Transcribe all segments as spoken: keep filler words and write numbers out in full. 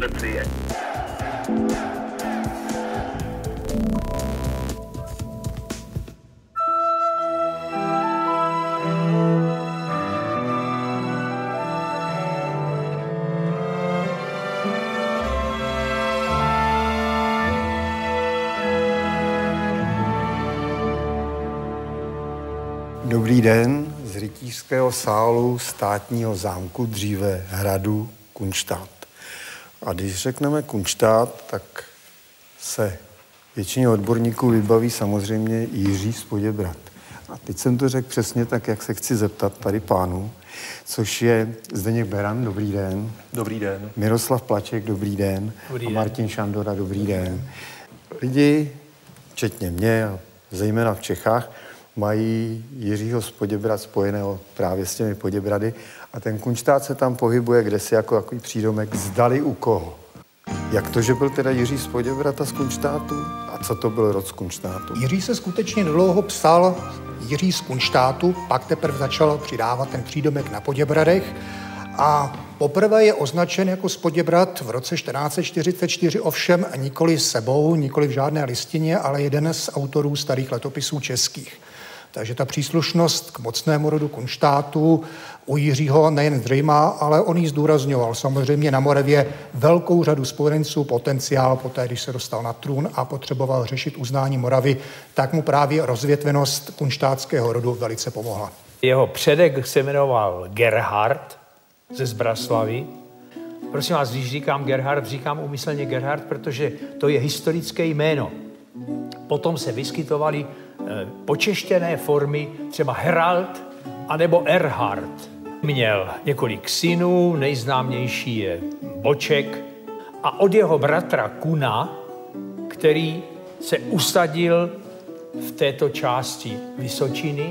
demokracie. Dobrý den z rytířského sálu státního zámku, dříve hradu Kunštát. A když řekneme Kunštát, tak se většině odborníků vybaví samozřejmě Jiří z Poděbrad. A teď jsem to řekl přesně tak, jak se chci zeptat tady pánů, což je Zdeněk Beran, dobrý den. Dobrý den. Miroslav Plaček, dobrý den. Dobrý a den. Martin Šandora, dobrý den. Lidi, včetně mě, a zejména v Čechách, mají Jiřího z Poděbrad spojeného právě s těmi Poděbrady a ten Kunštát se tam pohybuje kdesi jako takový přídomek zdali u koho. Jak to, že byl teda Jiří z Poděbrad a z Kunštátu? A co to byl rod z Kunštátu? Jiří se skutečně dlouho psal Jiří z Kunštátu, pak teprve začal přidávat ten přídomek na Poděbradech a poprvé je označen jako z Poděbrad v roce čtrnáct set čtyřicet čtyři, ovšem nikoli sebou, nikoli v žádné listině, ale jeden z autorů starých letopisů českých. Takže ta příslušnost k mocnému rodu Kunštátu u Jiřího nejen zřejmá, ale on ji zdůrazňoval. Samozřejmě na Moravě velkou řadu spojenců, potenciál poté, když se dostal na trůn a potřeboval řešit uznání Moravy, tak mu právě rozvětvenost kunštátského rodu velice pomohla. Jeho předek se jmenoval Gerhard ze Zbraslavy. Prosím vás, když říkám Gerhard, říkám úmyslně Gerhard, protože to je historické jméno. Potom se vyskytovaly počeštěné formy, třeba Herald anebo Erhard. Měl několik synů, nejznámější je Boček a od jeho bratra Kuna, který se usadil v této části Vysočiny,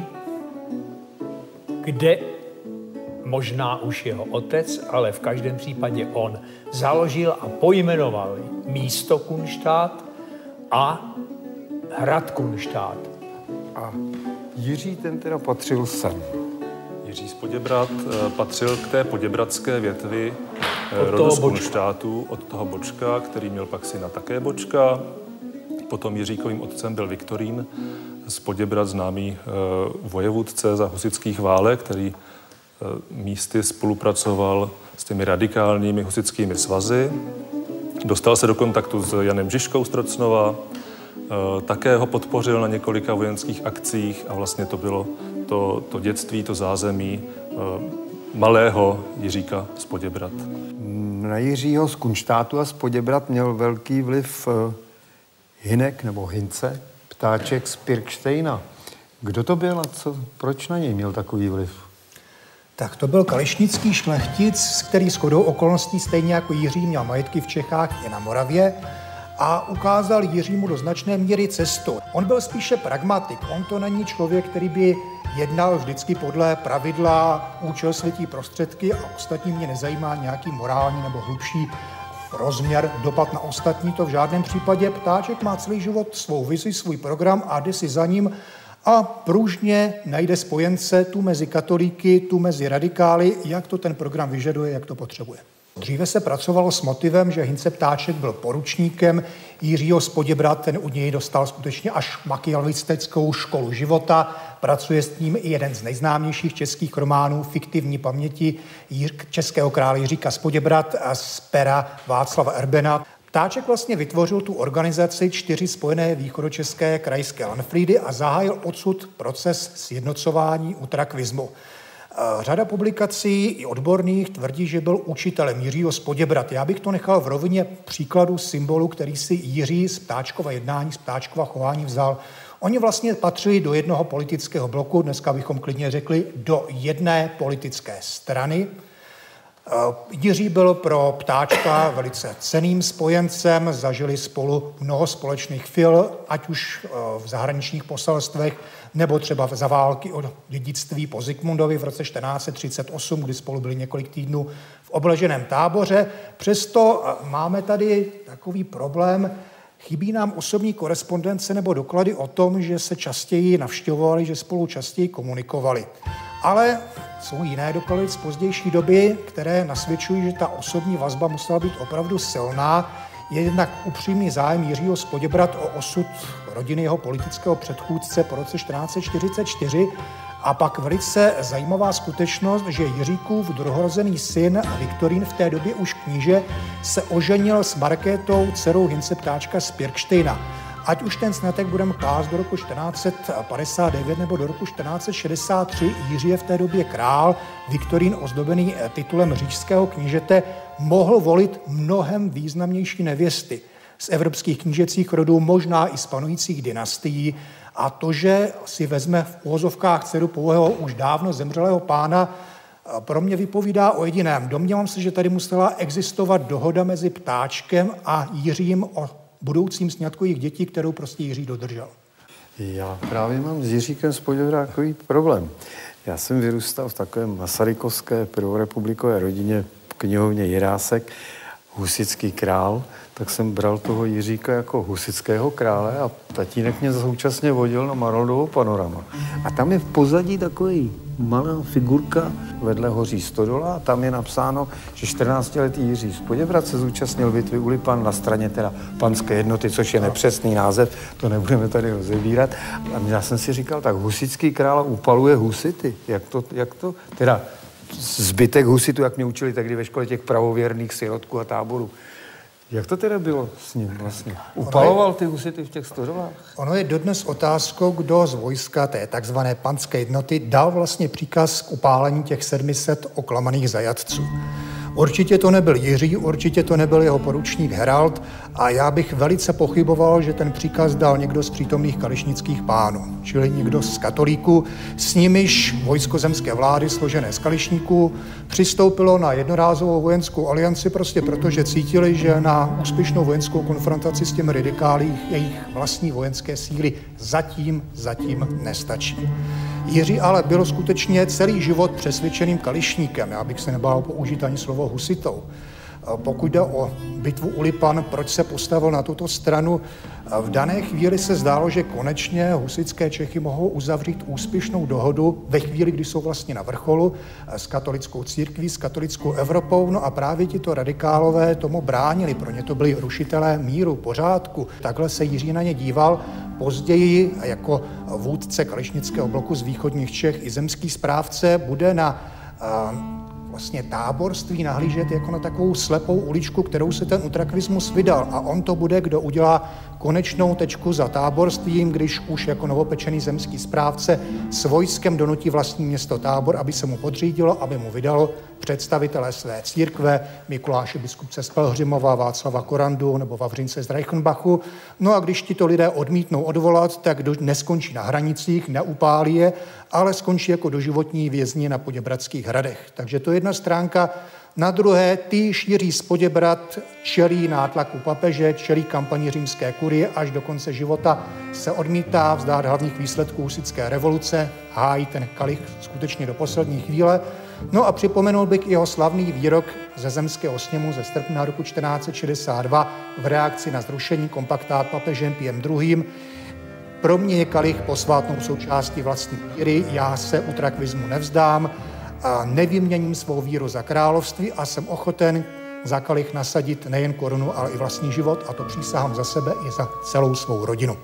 kde možná už jeho otec, ale v každém případě on založil a pojmenoval místo Kunštát a hrad Kunštát. A Jiří ten teda patřil sem. Jiří z Poděbrad patřil k té poděbradské větvi Od rodu toho z Bočka. Kunštátu, od toho Bočka, který měl pak syna také Bočka. Potom Jiříkovým otcem byl Viktorín z Poděbrad, známý vojevůdce za husitských válek, který místy spolupracoval s těmi radikálními husitskými svazy. Dostal se do kontaktu s Janem Žižkou z Trocnova, také ho podpořil na několika vojenských akcích a vlastně to bylo to, to dětství, to zázemí malého Jiříka z Poděbrad. Na Jiřího z Kunštátu a z Poděbrad měl velký vliv Hynek nebo Hynce, ptáček z Pirkštejna. Kdo to byl a co, proč na něj měl takový vliv? Tak to byl kališnický šlechtic, který shodou okolností stejně jako Jiří měl majetky v Čechách i na Moravě a ukázal Jiřímu do značné míry cestu. On byl spíše pragmatik, on to není člověk, který by jednal vždycky podle pravidla účel světí prostředky a ostatní mě nezajímá nějaký morální nebo hlubší rozměr, dopad na ostatní, to v žádném případě. Ptáček má celý život svou vizi, svůj program a jde si za ním a pružně najde spojence tu mezi katolíky, tu mezi radikály, jak to ten program vyžaduje, jak to potřebuje. Dříve se pracovalo s motivem, že Hynce Ptáček byl poručníkem Jiřího z Poděbrad, ten u něj dostal skutečně až machiavelistickou školu života. Pracuje s ním i jeden z nejznámějších českých románů Fiktivní paměti českého krále Jiříka z Poděbrad a z pera Václava Erbena. Ptáček vlastně vytvořil tu organizaci čtyři spojené východočeské krajské Lanfrídy a zahájil odsud proces sjednocování utrakvismu. Řada publikací i odborných tvrdí, že byl učitelem Jiřího z Poděbrad. Já bych to nechal v rovině příkladu symbolu, který si Jiří z Ptáčkova jednání, z Ptáčkova chování vzal. Oni vlastně patřili do jednoho politického bloku, dneska bychom klidně řekli do jedné politické strany. Jiří byl pro Ptáčka velice cenným spojencem, zažili spolu mnoho společných fil, ať už v zahraničních poselstvech, nebo třeba za války o dědictví po Zikmundovi v roce čtrnáct set třicet osm, kdy spolu byli několik týdnů v obleženém táboře. Přesto máme tady takový problém, chybí nám osobní korespondence nebo doklady o tom, že se častěji navštěvovali, že spolu častěji komunikovali. Ale jsou jiné doklady z pozdější doby, které nasvědčují, že ta osobní vazba musela být opravdu silná. Je jednak upřímný zájem Jiřího z Poděbrad o osud rodiny jeho politického předchůdce po roce čtrnáct set čtyřicet čtyři a pak velice zajímavá skutečnost, že Jiříkův druhorozený syn Viktorín, v té době už kníže, se oženil s Markétou, dcerou Hynce Ptáčka z Pirkštejna. Ať už ten sňatek budeme klást do roku čtrnáct set padesát devět nebo do roku čtrnáct set šedesát tři, Jiří je v té době král, Viktorín ozdobený titulem říšského knížete mohl volit mnohem významnější nevěsty z evropských knížecích rodů, možná i z panujících dynastií. A to, že si vezme v uvozovkách dceru pouhého už dávno zemřelého pána, pro mě vypovídá o jediném. Domnívám se, že tady musela existovat dohoda mezi Ptáčkem a Jiřím o budoucím sňatku jejich dětí, kterou prostě Jiří dodržel. Já právě mám s Jiříkem z Poděbrad takový problém. Já jsem vyrůstal v takovém masarykovské prvorepublikové rodině v knihovně Jirásek, husitský král, tak jsem bral toho Jiříka jako husitského krále a tatínek mě současně vodil na Maroldovo panorama. A tam je v pozadí takový malá figurka, vedle hoří Stodola a tam je napsáno, že čtrnáctiletý Jiří z Poděbrad se zúčastnil bitvy u Lipan na straně teda panské jednoty, což je nepřesný název, to nebudeme tady rozebírat. A já jsem si říkal, tak husitský král upaluje husity, jak to, jak to, teda zbytek husitů, jak mě učili tehdy ve škole těch pravověrných sirotků a táborů. Jak to teda bylo s ním vlastně? Upaloval ty husity v těch Stožolách? Ono je dodnes otázkou, kdo z vojska té takzvané panské jednoty dal vlastně příkaz k upálení těch sedmi set oklamaných zajatců. Určitě to nebyl Jiří, určitě to nebyl jeho poručník Herald a já bych velice pochyboval, že ten příkaz dal někdo z přítomných kališnických pánů, čili někdo z katolíků, s nimiž vojsko zemské vlády složené z kališníků přistoupilo na jednorázovou vojenskou alianci prostě proto, že cítili, že na úspěšnou vojenskou konfrontaci s těmi radikály jejich vlastní vojenské síly zatím, zatím nestačí. Jiří ale byl skutečně celý život přesvědčeným kališníkem. Já bych se nebál použít ani slovo husitou. Pokud jde o bitvu u Lipan, proč se postavil na tuto stranu, v dané chvíli se zdálo, že konečně husitské Čechy mohou uzavřít úspěšnou dohodu ve chvíli, kdy jsou vlastně na vrcholu s katolickou církví, s katolickou Evropou. No a právě tito radikálové tomu bránili, pro ně to byli rušitelé míru, pořádku. Takhle se Jiří na ně díval. Později jako vůdce kališnického bloku z východních Čech i zemský správce bude na vlastně táborství nahlížet jako na takovou slepou uličku, kterou se ten utrakvismus vydal. A on to bude, kdo udělá konečnou tečku za táborstvím, když už jako novopečený zemský správce s vojskem donutí vlastní město Tábor, aby se mu podřídilo, aby mu vydalo představitelé své církve, Mikuláše biskupce z Pelhřimova, Václava Korandu nebo Vavřince z Reichenbachu. No a když tito lidé odmítnou odvolat, tak do, neskončí na hranicích, neupálí je, ale skončí jako doživotní vězni na Poděbradských hradech. Takže to je jedna stránka. Na druhé, týž Jiří z Poděbrad čelí nátlaku papeže, čelí kampani římské kurie, až do konce života se odmítá vzdát hlavních výsledků husitské revoluce, hájí ten kalich skutečně do poslední chvíle. No a připomenul bych jeho slavný výrok ze zemského sněmu ze srpna roku čtrnáct set šedesát dva v reakci na zrušení kompaktát papežem Piem druhým. Pro mě je kalich posvátnou součástí vlastní víry, já se utrakvismu nevzdám, a nevyměním svou víru za království a jsem ochoten za kalich nasadit nejen korunu, ale i vlastní život a to přísahám za sebe i za celou svou rodinu.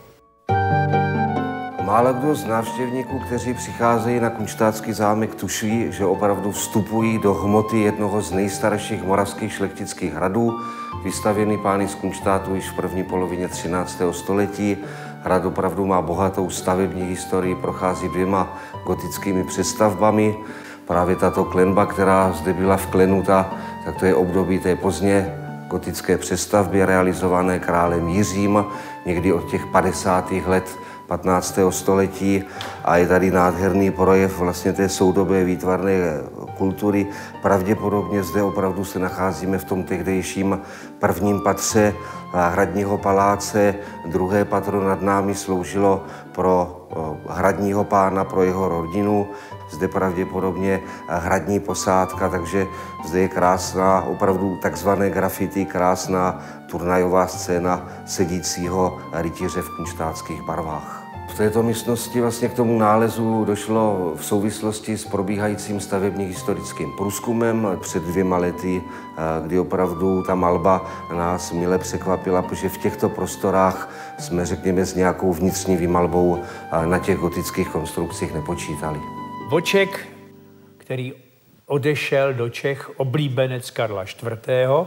Málo kdo z návštěvníků, kteří přicházejí na Kunštátský zámek, tuší, že opravdu vstupují do hmoty jednoho z nejstarších moravských šlechtických hradů, vystavěný pány z Kunštátu již v první polovině třináctého století. Hrad opravdu má bohatou stavební historii, prochází dvěma gotickými přestavbami. Právě tato klenba, která zde byla vklenuta, tak to je období té pozdně gotické přestavby realizované králem Jiřím, někdy od těch padesátých let patnáctého století a je tady nádherný projev vlastně té soudobé výtvarné kultury. Pravděpodobně zde opravdu se nacházíme v tom tehdejším prvním patře hradního paláce. Druhé patro nad námi sloužilo pro hradního pána, pro jeho rodinu. Zde pravděpodobně hradní posádka, takže zde je krásná, opravdu takzvané grafity, krásná turnajová scéna sedícího rytíře v kunštátských barvách. V této místnosti vlastně k tomu nálezu došlo v souvislosti s probíhajícím stavebně historickým průzkumem před dvěma lety, kdy opravdu ta malba nás mile překvapila, protože v těchto prostorách jsme, řekněme, s nějakou vnitřní výmalbou na těch gotických konstrukcích nepočítali. Boček, který odešel do Čech, oblíbenec Karla čtvrtého.,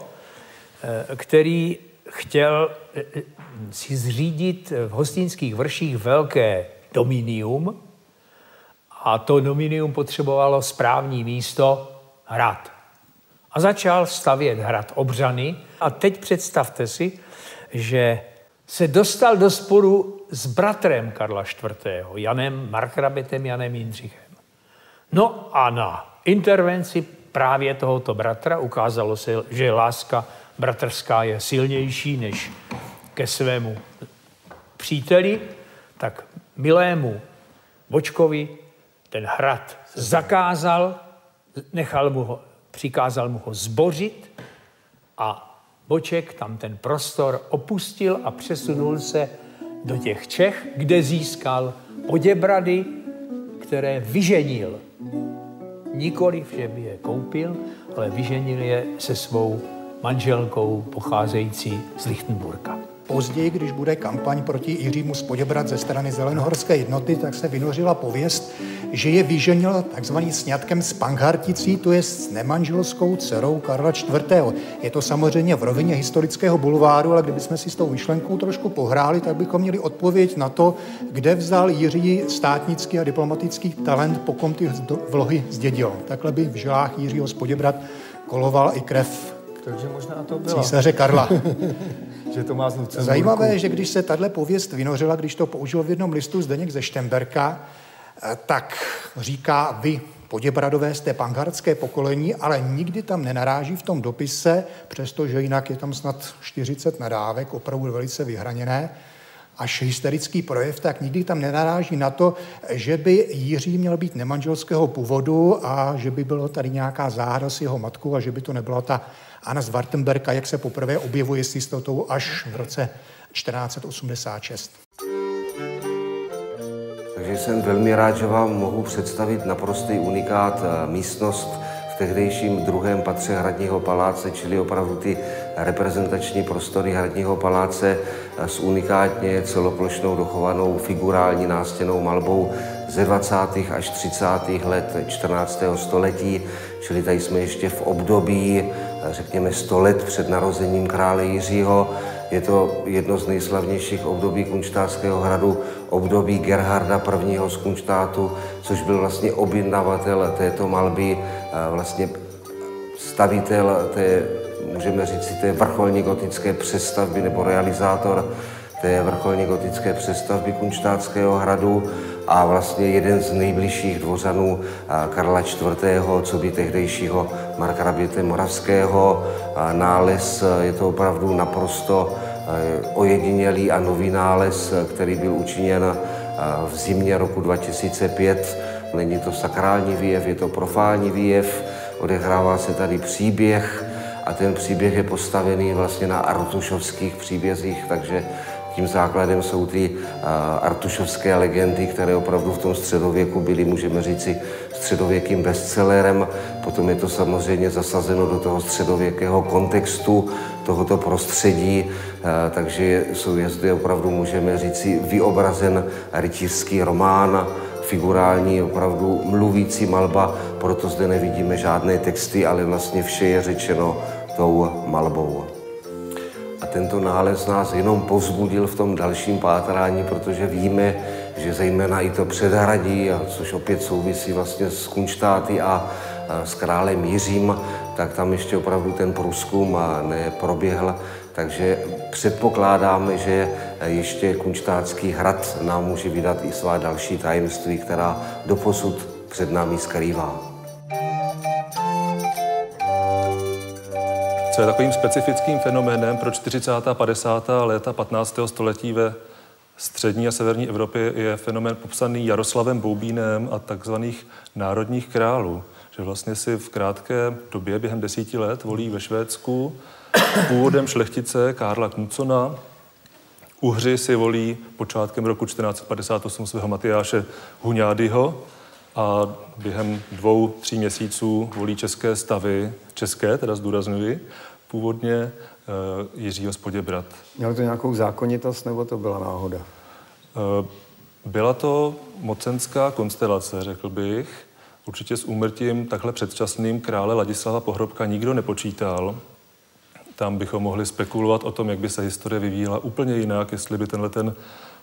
který chtěl si zřídit v Hostýnských vrších velké dominium a to dominium potřebovalo správní místo hrad. A začal stavět hrad Obřany a teď představte si, že se dostal do sporu s bratrem Karla čtvrtého., Janem Markrabitem, Janem Jindřichem. No a na intervenci právě tohoto bratra ukázalo se, že láska bratrská je silnější než ke svému příteli, tak milému Bočkovi ten hrad zakázal, nechal mu ho, přikázal mu ho zbořit a Boček tam ten prostor opustil a přesunul se do těch Čech, kde získal Poděbrady, které vyženil. Nikoliv, že by je koupil, ale vyženil je se svou manželkou pocházející z Lichtenburga. Později, když bude kampaň proti Jiřímu z Poděbrad ze strany Zelenohorské jednoty, tak se vynořila pověst, že je vyženil takzvaný sňatkem s Pangharticí, to je s nemanželskou dcerou Karla čtvrtého. Je to samozřejmě v rovině historického bulváru, ale kdybychom si s tou myšlenkou trošku pohráli, tak bychom měli odpověď na to, kde vzal Jiří státnický a diplomatický talent, pokud ty vlohy zdědil. Takhle by v žilách Jiřího z Poděbrad koloval i krev Takže možná to bylo. císaře Karla. Že to má z Lucemburku. Zajímavé je, že když se tahle pověst vynořila, když to použil v jednom listu Zdeněk ze Štemberka, tak říká, vy, Poděbradové, jste panghartské pokolení, ale nikdy tam nenaráží v tom dopise, přestože jinak je tam snad čtyřicet nadávek, opravdu velice vyhraněné, až hysterický projev, tak nikdy tam nenaráží na to, že by Jiří měl být nemanželského původu a že by bylo tady nějaká záhada s jeho matkou a že by to nebyla ta Anna z Wartenberka, jak se poprvé objevuje s jistotou až v roce čtrnáct osmdesát šest. Takže jsem velmi rád, že vám mohu představit naprostý unikát místnost v tehdejším druhém patře Hradního paláce, čili opravdu ty reprezentační prostory Hradního paláce s unikátně celoplošnou dochovanou figurální nástěnnou malbou ze dvacátých až třicátých let čtrnáctého století, čili tady jsme ještě v období, řekněme, sto let před narozením krále Jiřího. Je to jedno z nejslavnějších období Kunštátského hradu, období Gerharda prvního z Kunštátu, což byl vlastně objednavatel této malby, vlastně stavitel té, můžeme říct, té vrcholně gotické přestavby nebo realizátor té vrcholně gotické přestavby Kunštátského hradu a vlastně jeden z nejbližších dvořanů Karla čtvrtého., co by tehdejšího markraběte moravského. Nález je to opravdu naprosto ojedinělý a nový nález, který byl učiněn v zimě roku dva tisíce pět. Není to sakrální výjev, je to profánní výjev, odehrává se tady příběh a ten příběh je postavený vlastně na artušovských příbězích, takže tím základem jsou ty uh, artušovské legendy, které opravdu v tom středověku byly, můžeme říci, středověkým bestsellerem. Potom je to samozřejmě zasazeno do toho středověkého kontextu tohoto prostředí, uh, takže jsou je zde opravdu, můžeme říci, vyobrazen rytířský román, figurální, opravdu mluvící malba, proto zde nevidíme žádné texty, ale vlastně vše je řečeno tou malbou. A tento nález nás jenom povzbudil v tom dalším pátrání, protože víme, že zejména i to předhradí, což opět souvisí vlastně s Kunštáty a s králem Jiřím, tak tam ještě opravdu ten průzkum neproběhl. Takže předpokládáme, že ještě Kunštátský hrad nám může vydat i svá další tajemství, která doposud před námi skrývá. Co je takovým specifickým fenoménem pro čtyřicátá a padesátá léta patnáctého století ve střední a severní Evropě, je fenomén popsaný Jaroslavem Boubínem a takzvaných národních králů. Že vlastně si v krátké době, během desíti let, volí ve Švédsku původem šlechtice Karla Knutsona Uhři si volí počátkem roku čtrnáct set padesát osm svého Matyáše Huňádyho a během dvou, tří měsíců volí české stavy, české, teda zdůrazňuji, původně uh, Jiřího z Poděbrad. Mělo to nějakou zákonitost, nebo to byla náhoda? Uh, byla to mocenská konstelace, řekl bych. Určitě s úmrtím takhle předčasným krále Ladislava Pohrobka nikdo nepočítal. Tam bychom mohli spekulovat o tom, jak by se historie vyvíjela úplně jinak, jestli by tenhle ten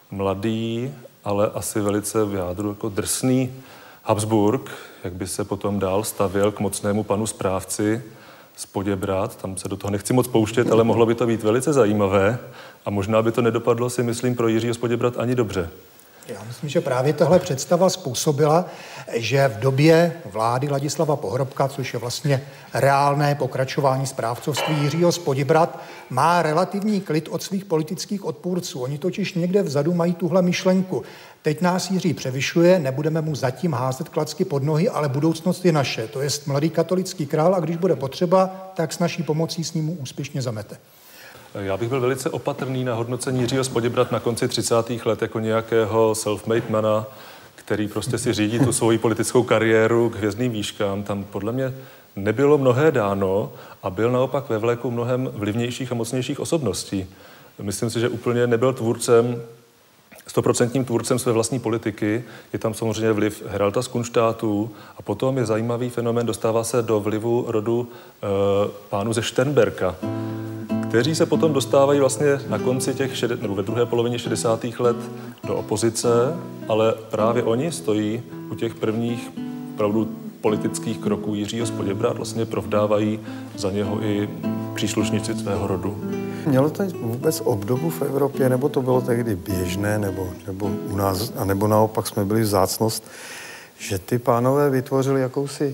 mladý, ale asi velice v jádru jako drsný Habsburg, jak by se potom dál stavěl k mocnému panu správci z Poděbrad. Tam se do toho nechci moc pouštět, ale mohlo by to být velice zajímavé a možná by to nedopadlo, si myslím, pro Jiřího z Poděbrad ani dobře. Já myslím, že právě tahle představa způsobila, že v době vlády Ladislava Pohrobka, což je vlastně reálné pokračování správcovství Jiřího z Poděbrad, má relativní klid od svých politických odpůrců. Oni totiž někde vzadu mají tuhle myšlenku. Teď nás Jiří převyšuje, nebudeme mu zatím házet klacky pod nohy, ale budoucnost je naše. To je mladý katolický král a když bude potřeba, tak s naší pomocí s ním úspěšně zamete. Já bych byl velice opatrný na hodnocení Jiřího z Poděbrad na konci třicátých let jako nějakého self-made mana, který prostě si řídí tu svoji politickou kariéru k hvězdným výškám. Tam podle mě nebylo mnohé dáno a byl naopak ve vleku mnohem vlivnějších a mocnějších osobností. Myslím si, že úplně nebyl tvůrcem, stoprocentním tvůrcem své vlastní politiky. Je tam samozřejmě vliv Heralta z Kunštátu a potom je zajímavý fenomén, dostává se do vlivu rodu e, pánů ze Šternberka, kteří se potom dostávají vlastně na konci těch, šed... nebo ve druhé polovině šedesátých let do opozice, ale právě oni stojí u těch prvních opravdu politických kroků Jiřího z Poděbrad, vlastně provdávají za něho i příslušníci svého rodu. Mělo to vůbec obdobu v Evropě, nebo to bylo tehdy běžné, nebo, nebo u nás, a nebo naopak jsme byli vzácnost, že ty pánové vytvořili jakousi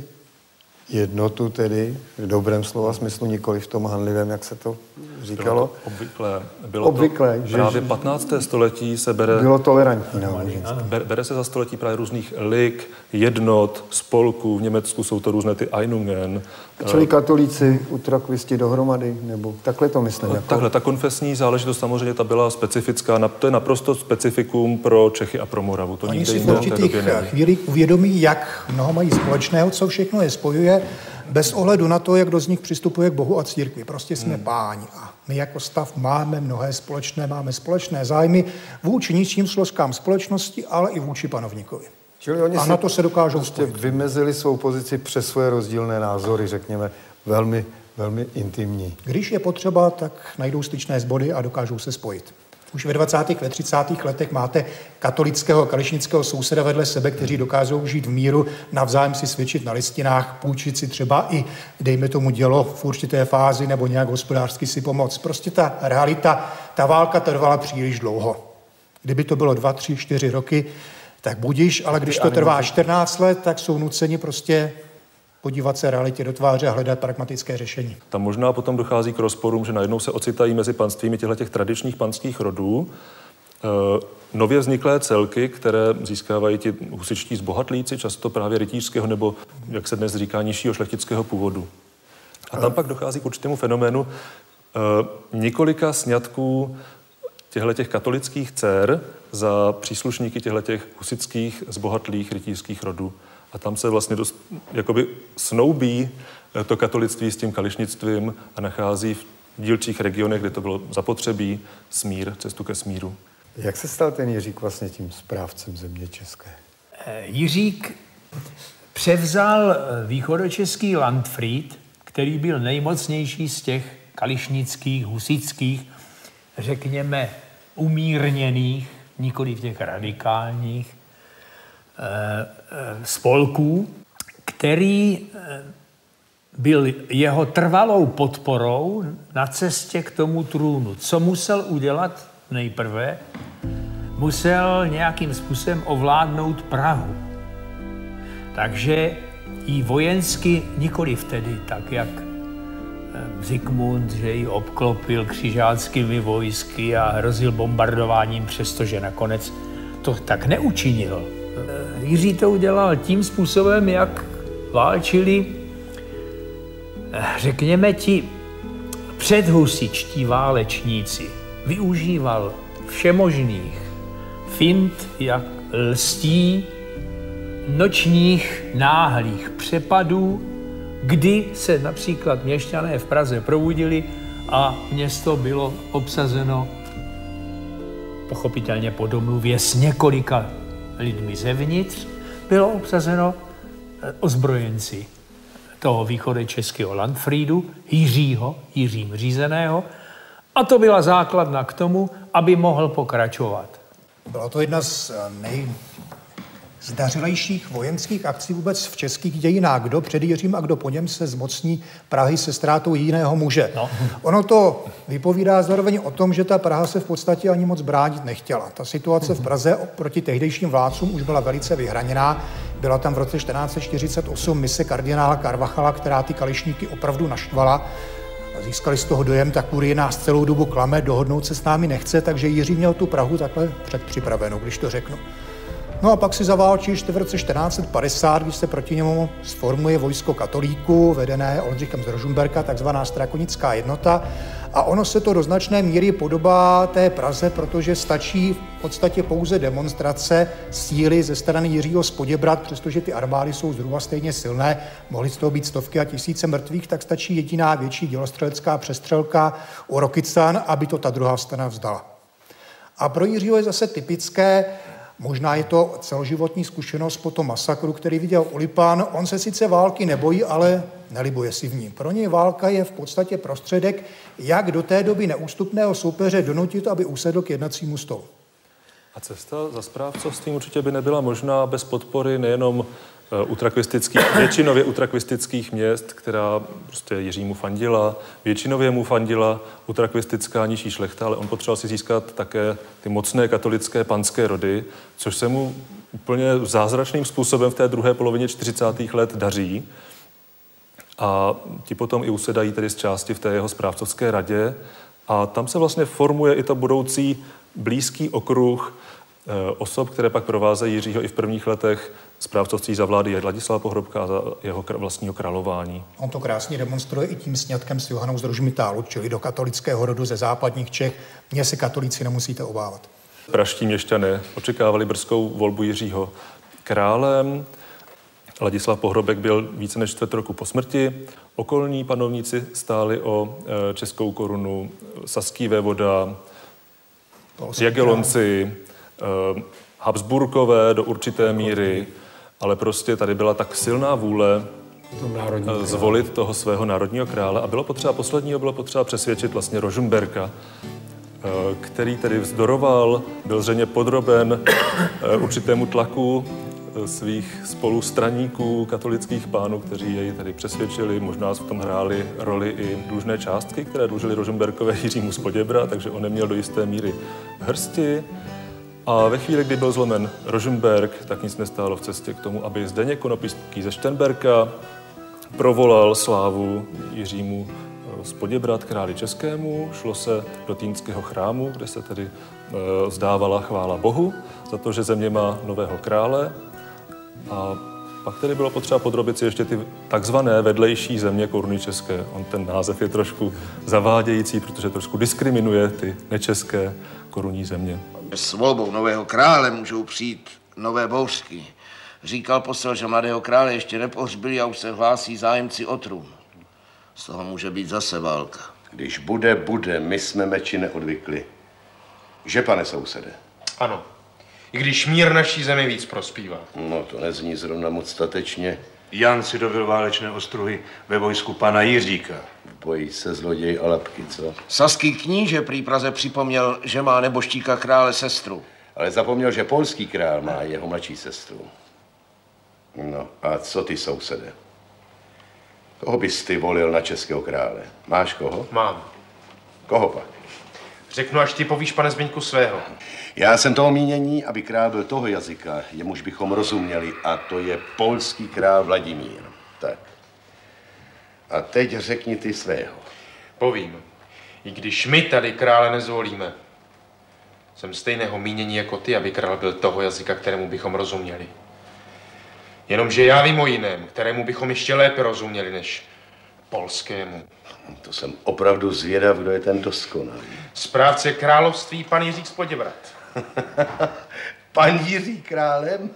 jednotu tedy, v dobrém slova smyslu, nikoli v tom hanlivém, jak se to říkalo. Bylo to obvyklé. Bylo obvyklé, to právě patnácté století se bere... Bylo tolerantní náboženství. Bere, bere se za století právě různých lig, jednot, spolků. V Německu jsou to různé ty Einungen. Čili katolíci utrakvisti dohromady, nebo takhle to myslím. Jako... Takhle, ta konfesní záležitost samozřejmě ta byla specifická. To je naprosto specifikum pro Čechy a pro Moravu. To Oni nikde si v jinde určitých chvílích uvědomí, jak mnoho mají společného, co všechno je spojuje, bez ohledu na to, jak kdo z nich přistupuje k Bohu a církvi. Prostě jsme hmm. páni a my jako stav máme mnohé společné, máme společné zájmy vůči nižším složkám společnosti, ale i vůči panovníkovi. Čili oni a na to se dokážou prostě spojit. Vymezili svou pozici přes svoje rozdílné názory, řekněme, velmi, velmi intimní. Když je potřeba, tak najdou styčné zbody a dokážou se spojit. Už ve dvacátých, ve třicátých letech máte katolického, kališnického souseda vedle sebe, kteří dokážou žít v míru, navzájem si svědčit na listinách, půjčit si třeba i, dejme tomu, dělo v určité fázi nebo nějak hospodářsky si pomoct. Prostě ta realita, ta válka trvala příliš dlouho. Kdyby to bylo dva, tři, čtyři roky, tak budiš, ale když to trvá čtrnáct let, tak jsou nuceni prostě podívat se realitě do tváře a hledat pragmatické řešení. Tam možná potom dochází k rozporům, že najednou se ocitají mezi panstvími těchto tradičních panských rodů e, nově vzniklé celky, které získávají ti husičtí zbohatlíci, často právě rytířského nebo, jak se dnes říká, nižšího šlechtického původu. A tam pak dochází k určitému fenoménu e, několika sňatků těchto katolických dcer za příslušníky těchto husických zbohatlých rytířských rodů. A tam se vlastně dost, jakoby snoubí to katolictví s tím kališnictvím a nachází v dílčích regionech, kde to bylo zapotřebí, smír, cestu ke smíru. Jak se stal ten Jiřík vlastně tím správcem země české? Jiřík převzal východočeský Landfried, který byl nejmocnější z těch kališnických, husických, řekněme, umírněných, nikoli v těch radikálních, spolků, který byl jeho trvalou podporou na cestě k tomu trůnu. Co musel udělat nejprve? Musel nějakým způsobem ovládnout Prahu. Takže i vojensky, nikoli vtedy, tak jak Zikmund, že ji obklopil křižáckými vojsky a hrozil bombardováním, přestože nakonec to tak neučinil. Jiří to udělal tím způsobem, jak válčili, řekněme, ti předhusičtí válečníci. Využíval všemožných fint, jak lstí, nočních náhlých přepadů, kdy se například měšťané v Praze probudili a město bylo obsazeno pochopitelně po domluvě s několika lidmi zevnitř, bylo obsazeno ozbrojenci toho východečeského Landfriedu, Jiřího, Jiřím řízeného, a to byla základna k tomu, aby mohl pokračovat. Byla to jedna z nejzdařilejších vojenských akcí vůbec v českých dějinách. Kdo před Jiřím a kdo po něm se zmocní Prahy se ztrátou jiného muže. No. Ono to vypovídá zároveň o tom, že ta Praha se v podstatě ani moc bránit nechtěla. Ta situace v Praze proti tehdejším vládcům už byla velice vyhraněná. Byla tam v roce čtrnáct set čtyřicet osm mise kardinála Carvachala, která ty kališníky opravdu naštvala. Získali z toho dojem, tak kurie nás celou dobu klame, dohodnout se s námi nechce, takže Jiří měl tu Prahu takhle předpřipravenou, když to řeknu. No a pak si zaválčí ještě v roce čtrnáct set padesát, když se proti němu sformuje vojsko katolíků, vedené Oldřichem z Rožmberka, takzvaná Strakonická jednota. A ono se to do značné míry podobá té Praze, protože stačí v podstatě pouze demonstrace síly ze strany Jiřího z Poděbrad, přestože ty armády jsou zhruba stejně silné, mohly z toho být stovky a tisíce mrtvých, tak stačí jediná větší dělostřelecká přestřelka u Rokycan, aby to ta druhá strana vzdala. A pro Jiřího je zase typické, možná je to celoživotní zkušenost po tom masakru, který viděl u Lipan. On se sice války nebojí, ale nelibuje si v ní. Pro něj válka je v podstatě prostředek, jak do té doby neústupného soupeře donutit, aby usedl k jednacímu stolu. A cesta za správcovstvím určitě by nebyla možná bez podpory nejenom utrakvistických, většinově utrakvistických měst, která prostě Jiřímu fandila, většinově mu fandila utrakvistická nižší šlechta, ale on potřeboval si získat také ty mocné katolické panské rody, což se mu úplně zázračným způsobem v té druhé polovině čtyřicátých let daří. A ti potom i usedají tedy z části v té jeho správcovské radě a tam se vlastně formuje i to budoucí blízký okruh osob, které pak provázejí Jiřího i v prvních letech správcovství za vlády Ladislava Pohrobka a za jeho vlastního králování. On to krásně demonstruje i tím sňatkem s Johanou z Rožmitálu, čili do katolického rodu ze západních Čech. Mě se katolíci nemusíte obávat. Praští měšťané očekávali brzkou volbu Jiřího králem. Ladislav Pohrobek byl více než čtvrt roku po smrti. Okolní panovníci stáli o českou korunu, saský vévoda, Jagelonci, Habsburkové do určité míry, ale prostě tady byla tak silná vůle zvolit toho svého národního krále a bylo potřeba, posledního bylo potřeba přesvědčit vlastně Rožmberka, který tedy vzdoroval, byl zřejmě podroben určitému tlaku svých spolustraníků, katolických pánů, kteří jej tedy přesvědčili, možná v tom hráli roli i dlužné částky, které dlužili Rožmberkové Jiřímu z Poděbra, takže on neměl do jisté míry hrsti. A ve chvíli, kdy byl zlomen Rožmberk, tak nic nestálo v cestě k tomu, aby Zdeněk Konopský ze Šternberka provolal slávu Jiřímu z Poděbrad králi českému. Šlo se do Týnského chrámu, kde se tedy e, zdávala chvála Bohu za to, že země má nového krále. A pak tedy bylo potřeba podrobit si ještě ty takzvané vedlejší země koruny české. On ten název je trošku zavádějící, protože trošku diskriminuje ty nečeské korunní země. S volbou nového krále můžou přijít nové bouřky. Říkal posel, že mladého krále ještě nepohřbili a už se hlásí zájemci o trůn. Z toho může být zase válka. Když bude, bude. My jsme meči neodvykli. Že, pane sousede? Ano. I když mír naší zemi víc prospívá. No, to nezní zrovna moc statečně. Jan si dobil válečné ostruhy ve vojsku pana Jiříka. Bojí se zloděj a lapky, co? Saský kníže prý Praze připomněl, že má neboštíka krále sestru. Ale zapomněl, že polský král má jeho mladší sestru. No, a co ty, sousede? Koho bys ty volil na českého krále? Máš koho? Mám. Koho pak? Řeknu, až ty povíš, pane Zbyňku, svého. Já jsem toho mínění, aby král byl toho jazyka, jemuž bychom rozuměli, a to je polský král Vladimír. Tak. A teď řekni ty svého. Povím. I když my tady krále nezvolíme, jsem stejného mínění jako ty, aby král byl toho jazyka, kterému bychom rozuměli. Jenomže já vím o jiném, kterému bychom ještě lépe rozuměli, než polskému. To jsem opravdu zvědav, kdo je ten dokonalý. Správce království, pan Jiří z Poděbrad. Pan Jiří králem?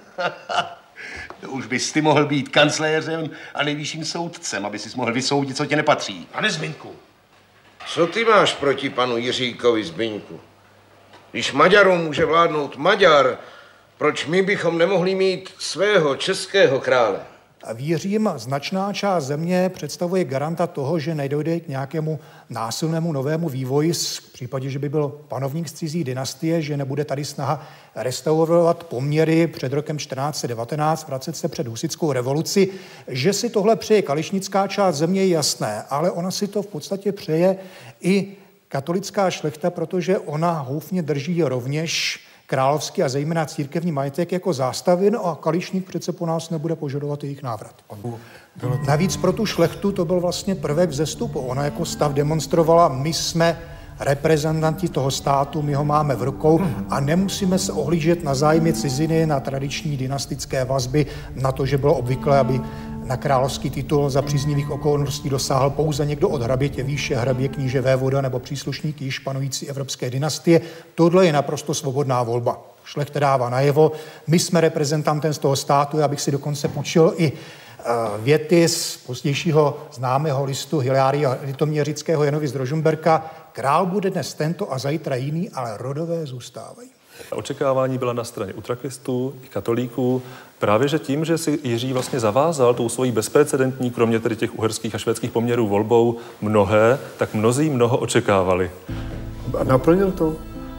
To už bys ty mohl být kancléřem a nejvyšším soudcem, aby si mohl vysoudit, co tě nepatří. Pane Zbyňku. Co ty máš proti panu Jiříkovi Zbyňku? Když Maďarům může vládnout Maďar, proč my bychom nemohli mít svého českého krále? A věřím, značná část země představuje garanta toho, že nedojde k nějakému násilnému novému vývoji v případě, že by byl panovník z cizí dynastie, že nebude tady snaha restaurovat poměry před rokem čtrnáct set devatenáct, vracet se před husitskou revoluci. Že si tohle přeje kališnická část země je jasné, ale ona si to v podstatě přeje i katolická šlechta, protože ona houfně drží rovněž královský a zejména církevní majetek jako zástavin a Kališník přece po nás nebude požadovat jejich návrat. Navíc pro tu šlechtu to byl vlastně prvek vzestupu. Ona jako stav demonstrovala, my jsme reprezentanti toho státu, my ho máme v rukou a nemusíme se ohlížet na zájmy ciziny, na tradiční dynastické vazby, na to, že bylo obvyklé, aby na královský titul za příznivých okolností dosáhl pouze někdo od hrabětě výše, hrabě, kníže, vévoda nebo příslušník již panující evropské dynastie. Tohle je naprosto svobodná volba. Šlechta dává najevo, my jsme reprezentantem z toho státu, já bych si dokonce půjčil i věty z pozdějšího známého listu Hilária Litoměřického Janovi z Rožmberka. Král bude dnes tento a zítra jiný, ale rodové zůstávají. Očekávání byla na straně utrakistů i katolíků, právě že tím, že si Jiří vlastně zavázal tou svojí bezprecedentní, kromě tedy těch uherských a švédských poměrů volbou, mnohé, tak mnozí mnoho očekávali. A naplnil to? Uh,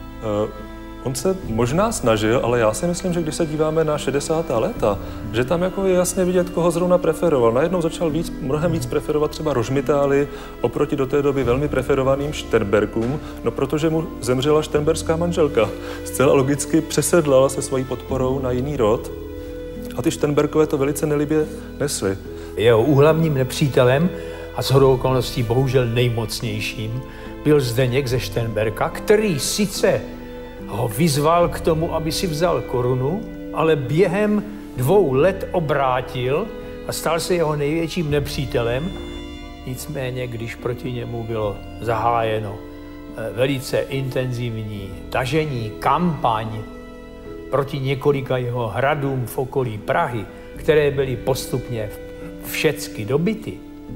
on se možná snažil, ale já si myslím, že když se díváme na šedesátá léta, že tam jako je jasně vidět, koho zrovna preferoval. Najednou začal víc, mnohem víc preferovat třeba Rožmitály oproti do té doby velmi preferovaným Šternberkům, no protože mu zemřela šternberská manželka. Zcela logicky přesedlala se svojí podporou na jiný rod a ty Šternberkové to velice nelibě nesli. Jeho úhlavním nepřítelem a shodou okolností bohužel nejmocnějším byl Zdeněk ze Šternberka, který sice ho vyzval k tomu, aby si vzal korunu, ale během dvou let obrátil a stal se jeho největším nepřítelem. Nicméně, když proti němu bylo zahájeno velice intenzivní tažení, kampaň proti několika jeho hradům v okolí Prahy, které byly postupně všecky dobyty,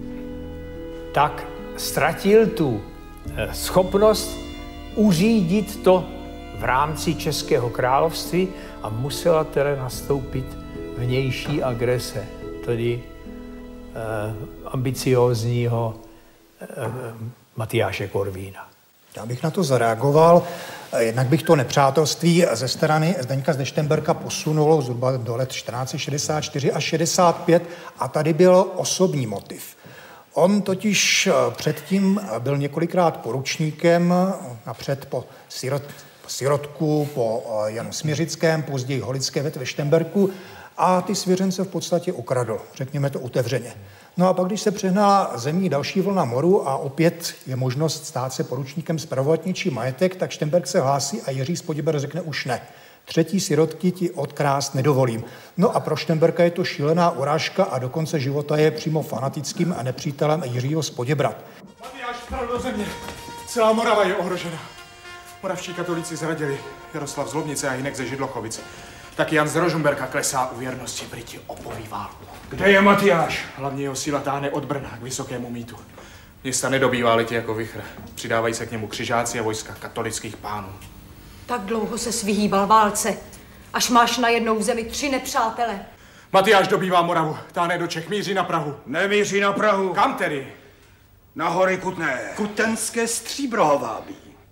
tak ztratil tu schopnost uřídit to v rámci Českého království a musela teda nastoupit vnější agrese, tedy eh, ambiciózního eh, Matyáše Korvína. Já bych na to zareagoval. Jednak bych to nepřátelství ze strany Zdeňka z Šternberka posunulo zhruba do let čtrnáct set šedesát čtyři až šedesát pět a tady byl osobní motiv. On totiž předtím byl několikrát poručníkem, napřed po sirot, Sirotku, po Janu Smiřickém, později holické vetve Šternberku a ty svěřence v podstatě ukradl, řekněme to otevřeně. No a pak, když se přehnala zemí další vlna moru a opět je možnost stát se poručníkem spravovat něčí majetek, tak Šternberk se hlásí a Jiří z Poděbrad řekne už ne. Třetí sirotky ti odkrást nedovolím. No a pro Šternberka je to šílená urážka a do konce života je přímo fanatickým a nepřítelem Jiřího z Poděbrad. Matyáš vpadl do země. Celá Morava je ohrožena. Moravští katolíci zradili Jaroslav z Lobnice a Hinek ze Židlochovic. Tak Jan z Rožmberka klesá u věrnosti, Briti opoví válku. Kde je Matyáš? Hlavně jeho síla táhne od Brna k Vysokému Mítu. Města nedobývá letě jako vichr. Přidávají se k němu křižáci a vojska katolických pánů. Tak dlouho se vyhýbal válce, až máš najednou v zemi tři nepřátele. Matyáš dobývá Moravu, táhne do Čech, míří na Prahu. Nemíří na Prahu. Kam tedy? Na hory Kutné. Kutenské stříbro ho vábí.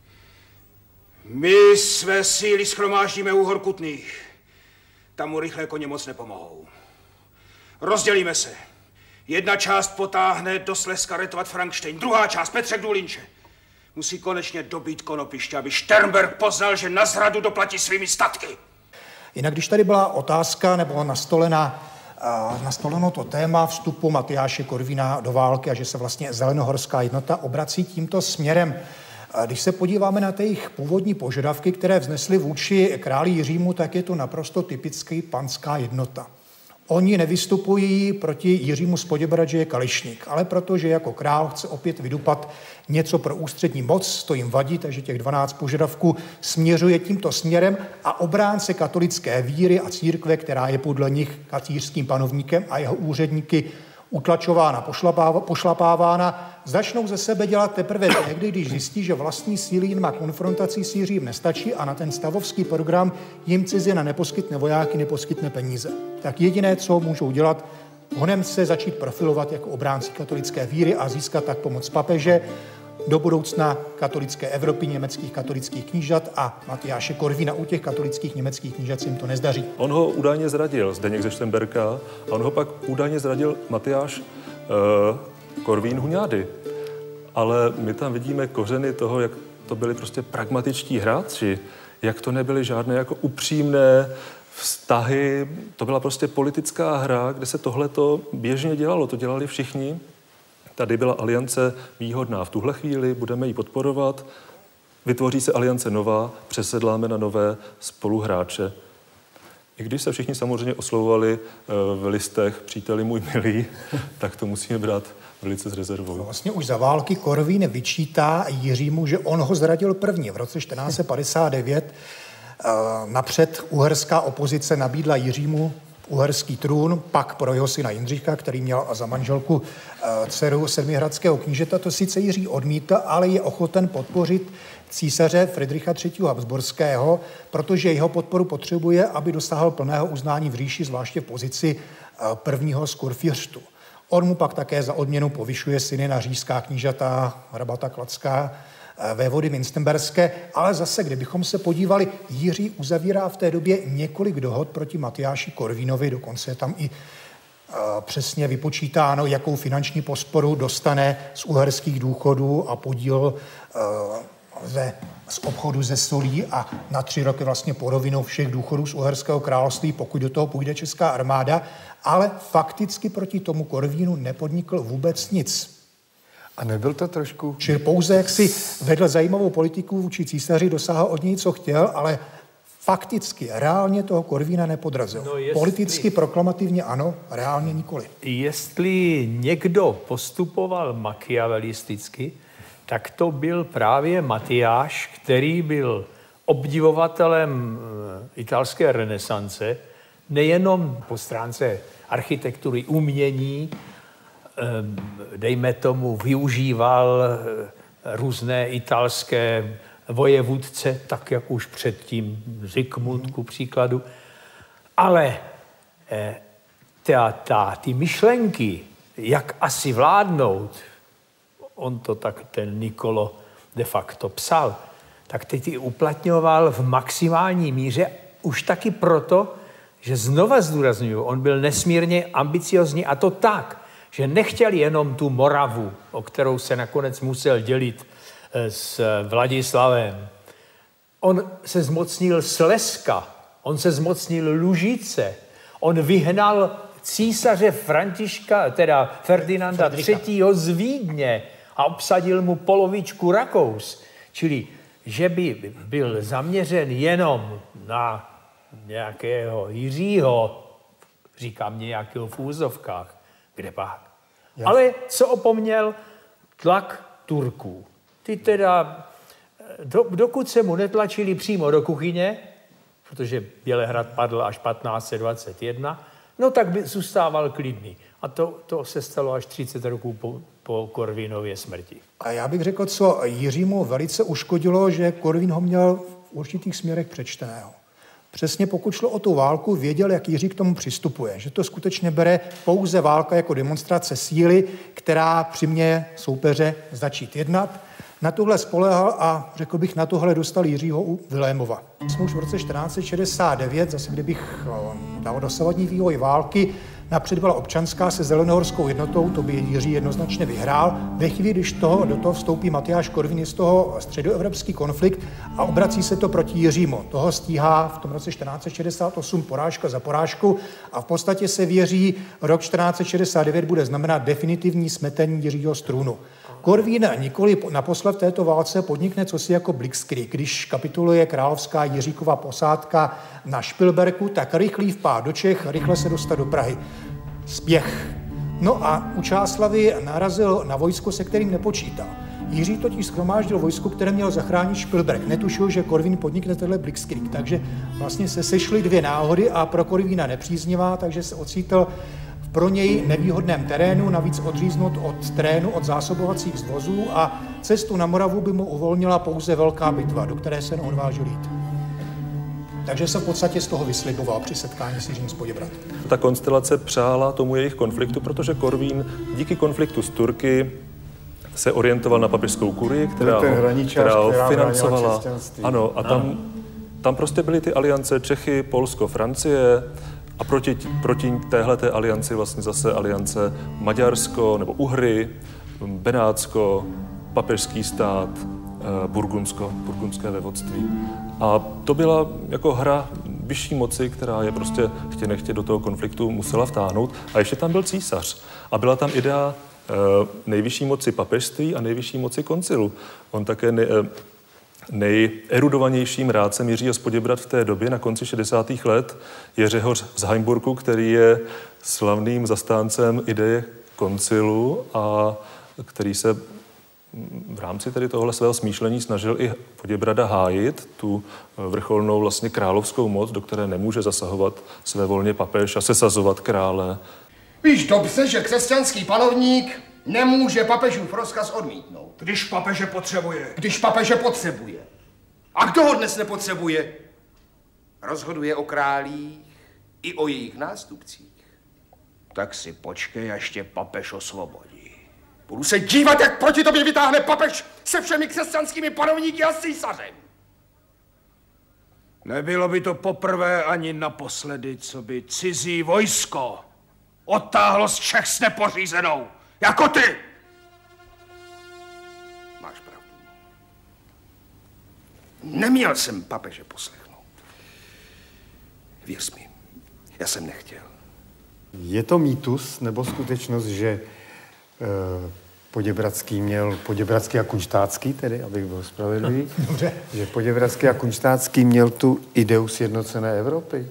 My své síly schromáždíme u hor Kutných. Tam mu rychlé koně moc nepomohou. Rozdělíme se. Jedna část potáhne do Slezska retovat Frankštejn, druhá část Petřek Důlinče. Musí konečně dobít Konopiště, aby Šternberk poznal, že na zradu doplatí svými statky. Jinak, když tady byla otázka nebo nastolena, uh, nastoleno to téma vstupu Matyáše Korvína do války a že se vlastně zelenohorská jednota obrací tímto směrem. Když se podíváme na ty jejich původní požadavky, které vznesly vůči králi Jiřímu, tak je to naprosto typický panská jednota. Oni nevystupují proti Jiřímu z Poděbrad, že je kališník, ale protože jako král chce opět vydupat něco pro ústřední moc, to jim vadí, takže těch dvanáct požadavků směřuje tímto směrem a obránce katolické víry a církve, která je podle nich kacířským panovníkem a jeho úředníky utlačována, pošlapávána, začnou ze sebe dělat teprve tehdy, když zjistí, že vlastní síly jim na konfrontaci s Jiřím nestačí a na ten stavovský program jim cizina neposkytne vojáky, neposkytne peníze. Tak jediné, co můžou dělat, honem se začít profilovat jako obránci katolické víry a získat tak pomoc papeže, do budoucna katolické Evropy, německých katolických knížat a Matyáše Korvína. U těch katolických německých knížat se jim to nezdaří. On ho údajně zradil, Zdeněk ze Štemberka, a on ho pak údajně zradil Matyáš uh, Korvín Huňády. Ale my tam vidíme kořeny toho, jak to byli prostě pragmatičtí hráči, jak to nebyly žádné jako upřímné vztahy. To byla prostě politická hra, kde se tohleto běžně dělalo. To dělali všichni. Tady byla aliance výhodná v tuhle chvíli, budeme ji podporovat, vytvoří se aliance nová, přesedláme na nové spoluhráče. I když se všichni samozřejmě oslovovali v listech příteli můj milý, tak to musíme brát velice s rezervou. Vlastně už za války Korvín vyčítá Jiřímu, že on ho zradil první. V roce čtrnáct set padesát devět napřed uherská opozice nabídla Jiřímu uherský trůn, pak pro jeho syna Jindřicha, který měl za manželku dceru sedmihradského knížete. To sice Jiří odmítl, ale je ochoten podpořit císaře Fridricha třetího. Habsburského, protože jeho podporu potřebuje, aby dosáhl plného uznání v říši, zvláště v pozici prvního z kurfiřtu. On mu pak také za odměnu povyšuje syny na říšská knížata, rabata Kladská, vévody Münsterberské, ale zase, kdybychom se podívali, Jiří uzavírá v té době několik dohod proti Matyáši Korvínovi, dokonce je tam i uh, přesně vypočítáno, jakou finanční podporu dostane z uherských důchodů a podíl uh, ze, z obchodu ze solí a na tři roky vlastně polovinu všech důchodů z Uherského království, pokud do toho půjde česká armáda, ale fakticky proti tomu Korvínu nepodnikl vůbec nic. A nebyl to trošku... Čili pouze jak si vedl zajímavou politiku vůči císaři, dosáhl od něj, co chtěl, ale fakticky, reálně toho Korvína nepodrazil. No jestli... Politicky, proklamativně ano, reálně nikoli. Jestli někdo postupoval machiavelisticky, tak to byl právě Matyáš, který byl obdivovatelem italské renesance, nejenom po stránce architektury, umění, dejme tomu, využíval různé italské vojevůdce, tak jak už předtím Zikmund, ku příkladu. Ale ta, ta, ty myšlenky, jak asi vládnout, on to tak ten Nikolo de facto psal, tak teď ty uplatňoval v maximální míře už taky proto, že znova zdůrazňuju, on byl nesmírně ambiciozní a to tak, že nechtěl jenom tu Moravu, o kterou se nakonec musel dělit s Vladislavem. On se zmocnil Slezska, on se zmocnil Lužice, on vyhnal císaře Františka, teda Ferdinanda třetího z Vídně a obsadil mu polovičku Rakous. Čili, že by byl zaměřen jenom na nějakého Jiřího, říkám nějakého v úzovkách, kde pak. Jasně. Ale co opomněl? Tlak Turků. Ty teda, do, dokud se mu netlačili přímo do kuchyně, protože Bělehrad padl až patnáct set dvacet jedna, no tak by zůstával klidný. A to, to se stalo až třicet roků po, po Korvínově smrti. A já bych řekl, co Jiřímu velice uškodilo, že Korvín ho měl v určitých směrech přečteného. Přesně pokud šlo o tu válku, věděl, jak Jiří k tomu přistupuje. Že to skutečně bere pouze válka jako demonstrace síly, která přiměje soupeře začít jednat. Na tohle spoléhal a řekl bych, na tohle dostal Jiřího u Vilémova. Jsme už v roce čtrnáct set šedesát devět, zase kdybych dal dosavadní vývoj války, napřed byla občanská se zelenohorskou jednotou, to by Jiří jednoznačně vyhrál. Ve chvíli, když toho, do toho vstoupí Matyáš Korvín, z toho středoevropský konflikt a obrací se to proti Jiřímu. Toho stíhá v tom roce čtrnáct set šedesát osm porážka za porážku a v podstatě se věří, rok čtrnáct set šedesát devět bude znamenat definitivní smetení Jiřího z trůnu. Korvín nikoli naposled v této válce podnikne cosi jako blitzkrieg. Když kapituluje královská Jiříkova posádka na Špilberku, tak rychlý vpád do Čech, rychle se dostat do Prahy. Spěch. No a u Čáslavy narazil na vojsko, se kterým nepočítal. Jiří totiž shromáždil vojsko, které mělo zachránit Špilberk. Netušil, že Korvín podnikne tenhle blitzkrieg, takže vlastně se sešly dvě náhody a pro Korvína nepříznivá, takže se ocítl v pro něj nevýhodném terénu, navíc odříznut od terénu, od zásobovacích zvozů a cestu na Moravu by mu uvolnila pouze velká bitva, do které se neodvážil jít. Takže se v podstatě z toho vysliboval při setkání s Jiřím z Poděbrad. Ta konstelace přála tomu jejich konfliktu, protože Korvín díky konfliktu s Turky se orientoval na papežskou kurii, která, ho, která ho financovala. Ano, a tam, ano. tam prostě byly ty aliance Čechy, Polsko, Francie a proti, proti téhleté alianci vlastně zase aliance Maďarsko nebo Uhry, Benátsko, papežský stát, Burgundsko, burgundské vévodství. A to byla jako hra vyšší moci, která je prostě chtě nechtě do toho konfliktu musela vtáhnout. A ještě tam byl císař. A byla tam idea nejvyšší moci papežství a nejvyšší moci koncilu. On také nej, nejerudovanějším rádcem Jiřího z Poděbrad v té době, na konci šedesátých let, je Řehoř z Heimburku, který je slavným zastáncem ideje koncilu a který se v rámci tedy tohle svého smýšlení snažil i Poděbrada hájit, tu vrcholnou vlastně královskou moc, do které nemůže zasahovat svévolně papež a sesazovat krále. Víš dobře, že křesťanský panovník nemůže papežův rozkaz odmítnout. Když papeže potřebuje. Když papeže potřebuje. A kdo ho dnes nepotřebuje? Rozhoduje o králích i o jejich nástupcích. Tak si počkej, až tě papež osvobodí. Budu se dívat, jak proti tobě vytáhne papež se všemi křesťanskými panovníky a císařem. Nebylo by to poprvé ani naposledy, co by cizí vojsko odtáhlo z Čech s nepořízenou, jako ty. Máš pravdu. Neměl jsem papeže poslechnout. Věř mi, já jsem nechtěl. Je to mýtus nebo skutečnost, že uh, Poděbradský měl, Poděbradský a Kunštátský, tedy, abych byl spravedlivý, že Poděbradský a Kunštátský měl tu ideu sjednocené Evropy?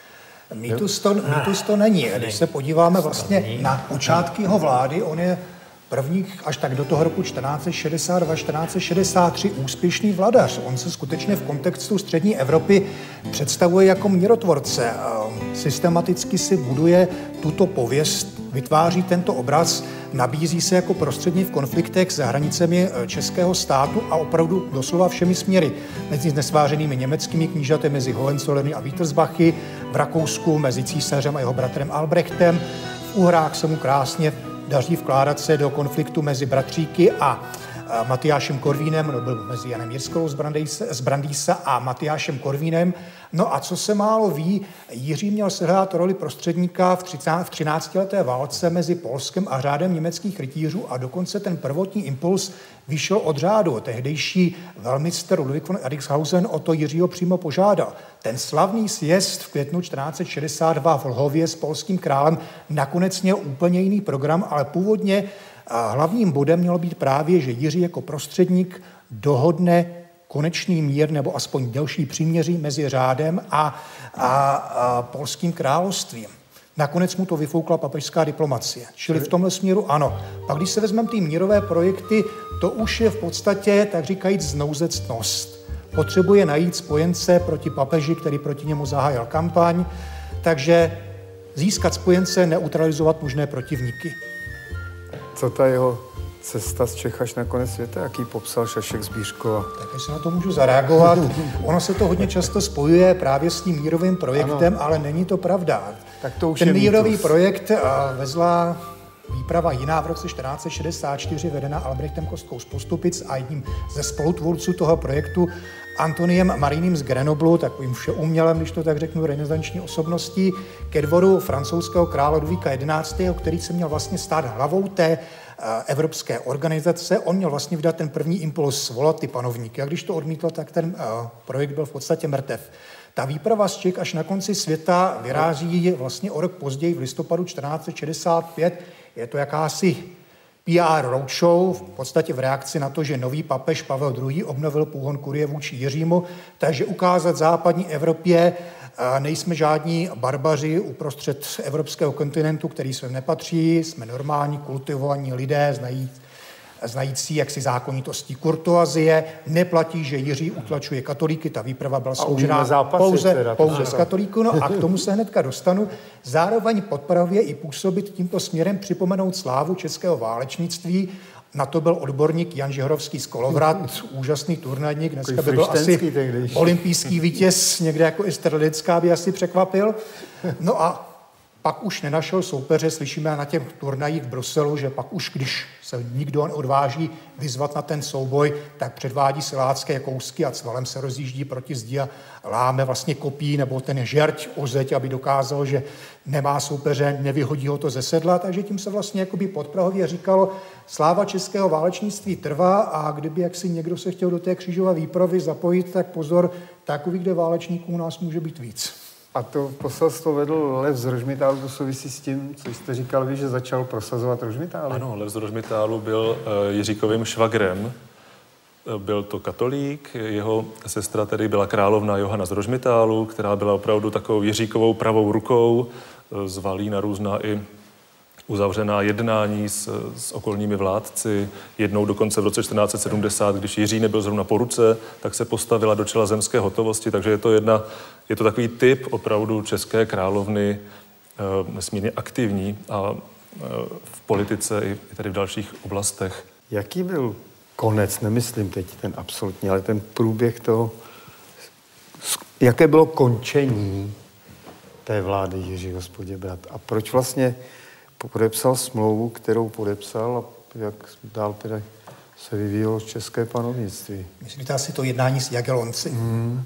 Mýtus to, mýtus to není. Když se podíváme vlastně na počátky jeho vlády, on je prvních až tak do toho roku čtrnáct set šedesát dva čtrnáct set šedesát tři úspěšný vladař. On se skutečně v kontextu střední Evropy představuje jako mírotvorce. Systematicky si buduje tuto pověst, vytváří tento obraz, nabízí se jako prostředník v konfliktech za hranicemi českého státu a opravdu doslova všemi směry. Mezi nesvářenými německými knížaty, mezi Hohenzollerny a Wittelsbachy, v Rakousku mezi císařem a jeho bratrem Albrechtem, v Uhrách se mu krásně daří vkládat se do konfliktu mezi bratříky a Matyášem Korvínem, no byl mezi Janem Jirskou z Brandýsa a Matyášem Korvínem. No a co se málo ví, Jiří měl sehrát roli prostředníka v třináctileté válce mezi Polskem a řádem německých rytířů a dokonce ten prvotní impuls vyšel od řádu. Tehdejší velmistr Ludwig von Erikshausen o to Jiřího přímo požádal. Ten slavný sjezd v květnu čtrnáct set šedesát dva v Lhově s polským králem nakonec měl úplně jiný program, ale původně hlavním bodem mělo být právě, že Jiří jako prostředník dohodne konečný mír nebo aspoň delší příměří mezi řádem a, a, a polským královstvím. Nakonec mu to vyfoukla papežská diplomacie. Čili v tomhle směru ano. Pak když se vezmeme ty mírové projekty, to už je v podstatě, tak říkajíc, znouzectnost. Potřebuje najít spojence proti papeži, který proti němu zahájil kampaň, takže získat spojence, neutralizovat možné protivníky. Co ta jeho cesta z Čech až na konec světa, jaký popsal Šašek z Bířkova? Tak jestli na to můžu zareagovat. Ono se to hodně často spojuje právě s tím mírovým projektem, ano. Ale není to pravda. Tak to už Ten je mírový mýtus. projekt vezla výprava jiná v roce čtrnáct set šedesát čtyři, vedená Albrechtem Kostkou z Postupic a jedním ze spolutvůrců toho projektu Antoniem Marínem z Grenoblu, takovým všeumělem, když to tak řeknu, renesanční osobností, ke dvoru francouzského krále Ludvíka jedenáctého, který se měl vlastně stát hlavou té evropské organizace. On měl vlastně vydat ten první impuls, svolat ty panovníky. A když to odmítl, tak ten projekt byl v podstatě mrtev. Ta výprava z Čech až na konci světa vyráží vlastně o rok později v listopadu čtrnáct set šedesát pět. Je to jakási P R roadshow v podstatě v reakci na to, že nový papež Pavel druhý. obnovil půhon kurie vůči Jiřímu, takže ukázat západní Evropě, nejsme žádní barbaři uprostřed evropského kontinentu, který sem nepatří, jsme normální, kultivovaní lidé, znají, znající jaksi zákonitosti kurtoazie, neplatí, že Jiří utlačuje katolíky, ta výprava byla složená pouze, teda, pouze z katolíků, no a k tomu se hnedka dostanu. Zároveň podpravě i působit tímto směrem připomenout slávu českého válečnictví. Na to byl odborník Jan Žihrovský z Kolovrat, úžasný turnajník, dneska by byl asi olympijský vítěz, někde jako i Strledecká by asi překvapil. No a pak už nenašel soupeře, slyšíme na těch turnajích v Bruselu, že pak už, když se nikdo neodváží vyzvat na ten souboj, tak předvádí silácké kousky a cvalem se rozjíždí proti zdi a láme vlastně kopí nebo ten žerť o zeď, aby dokázal, že nemá soupeře, nevyhodí ho to ze sedla, takže tím se vlastně jakoby podprahově říkalo, sláva českého válečnictví trvá a kdyby jaksi někdo se chtěl do té křížové výpravy zapojit, tak pozor, takových kde válečníků u nás může být víc. A to poselstvo vedl Lev z Rožmitálu, to souvisí s tím, co jste říkal vy, že začal prosazovat Rožmitály? Ano, Lev z Rožmitálu byl uh, Jiříkovým švagrem. Byl to katolík, jeho sestra tedy byla královna Johana z Rožmitálu, která byla opravdu takovou Jiříkovou pravou rukou, zvalí na různá i uzavřená jednání s, s okolními vládci. Jednou dokonce v roce čtrnáct set sedmdesát, když Jiří nebyl zrovna po ruce, tak se postavila do čela zemské hotovosti. Takže je to, jedna, je to takový typ opravdu české královny, e, nesmírně aktivní a e, v politice i, i tady v dalších oblastech. Jaký byl konec, nemyslím teď ten absolutní, ale ten průběh toho, jaké bylo končení té vlády Jiřího z Poděbrad a proč vlastně podepsal smlouvu, kterou podepsal a jak dál teda se vyvíjelo české panovnictví. Myslíte asi to jednání s Jagellonci? Hmm.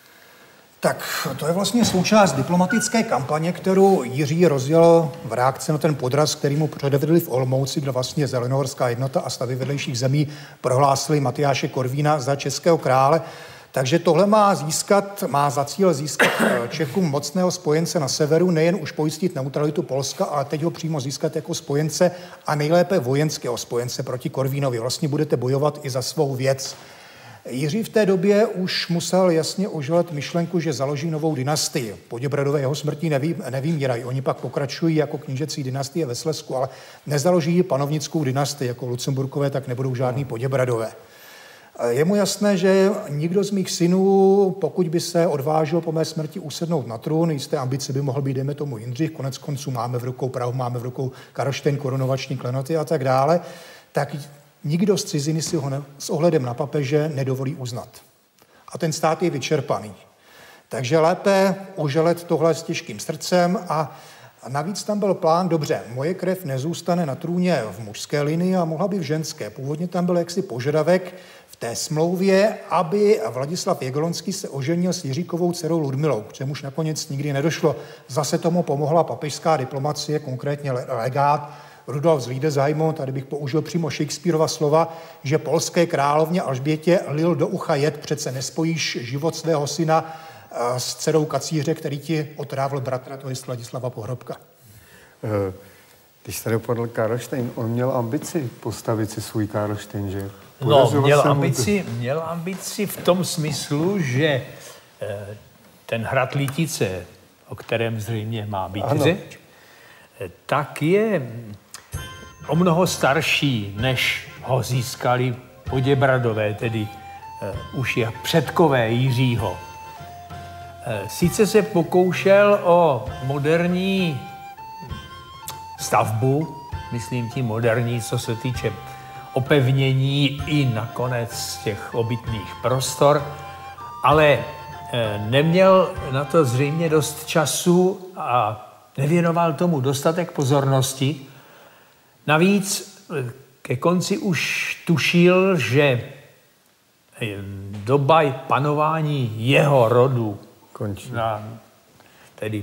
Tak to je vlastně součást diplomatické kampaně, kterou Jiří rozjel v reakci na ten podraz, který mu předvedli v Olomouci, kde vlastně Zelenohorská jednota a stavy vedlejších zemí prohlásili Matyáše Korvína za českého krále. Takže tohle má získat, má za cíl získat Čechům mocného spojence na severu, nejen už pojistit neutralitu Polska, ale teď ho přímo získat jako spojence a nejlépe vojenského spojence proti Korvínovi. Vlastně budete bojovat i za svou věc. Jiří v té době už musel jasně oželet myšlenku, že založí novou dynastii. Poděbradové jeho smrtí nevý, nevymírají. Oni pak pokračují jako knížecí dynastie ve Slezsku, ale nezaloží panovnickou dynastii, jako Lucemburkové, tak nebudou žádný Poděbradové. Je mu jasné, že nikdo z mých synů, pokud by se odvážil po mé smrti usednout na trůn, jisté ambice by mohl být, dejme tomu, Jindřich, konec konců máme v rukou Prahu, máme v rukou Karlštejn, korunovační klenoty a tak dále, tak nikdo z ciziny si ho ne, s ohledem na papeže nedovolí uznat. A ten stát je vyčerpaný. Takže lépe oželet tohle s těžkým srdcem a A navíc tam byl plán, dobře, moje krev nezůstane na trůně v mužské linii a mohla by v ženské. Původně tam byl jaksi požadavek v té smlouvě, aby Vladislav Jagellonský se oženil s Jiříkovou dcerou Ludmilou, k čemuž nakonec nikdy nedošlo. Zase tomu pomohla papežská diplomacie, konkrétně legát Rudolf z Liedesheimu, tady bych použil přímo Shakespearova slova, že polské královně Alžbětě lil do ucha jed, přece nespojíš život svého syna s dcerou kacíře, který ti otrávil bratra, to je Vladislava Pohrobka. Když se dopadl Karlštejn, on měl ambici postavit si svůj Karlštejn, že? No, měl ambici, měl ambici v tom smyslu, že ten hrad Lítice, o kterém zřejmě má být řeč, tak je o mnoho starší, než ho získali Poděbradové, tedy už je předkové Jiřího. Sice se pokoušel o moderní stavbu, myslím tím moderní, co se týče opevnění i nakonec těch obytných prostor, ale neměl na to zřejmě dost času a nevěnoval tomu dostatek pozornosti. Navíc ke konci už tušil, že doba panování jeho rodu končí. Na, tedy